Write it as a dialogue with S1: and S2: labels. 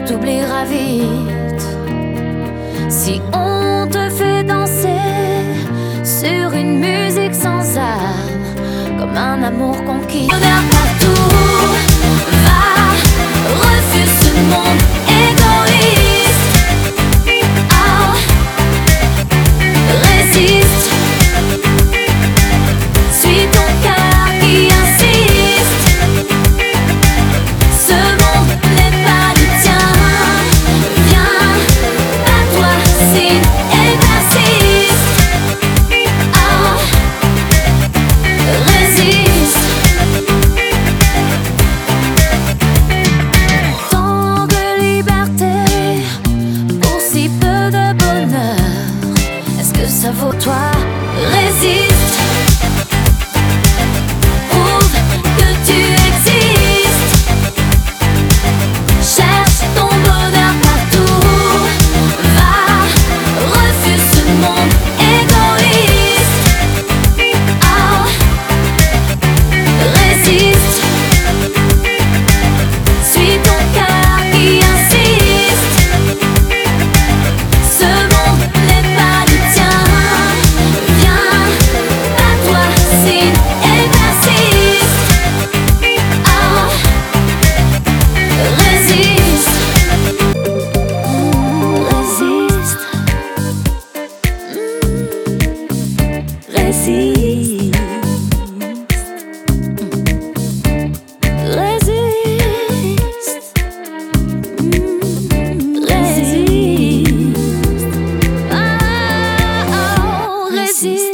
S1: tu t'oublieras vite. Si on te fait danser sur une musique sans âme, comme un amour conquis, vers partout, va, refuse ce monde égoïste. Oh, résiste, suis ton cœur qui insiste. Ce monde n'est pas le tien. Viens à toi, signe et persiste. Oh, résiste. Tant de liberté pour si peu de bonheur, est-ce que ça vaut toi? Résiste. Prouve que tu existes. Cherche ton bonheur partout. Va, refuse ce monde égoïste. Oh, résiste. Suis ton cœur qui insiste. Ce monde n'est pas le tien. Viens à toi, signe et persiste. Oh, résiste. Résiste. Résiste. Résiste. Résiste. Oh, résiste.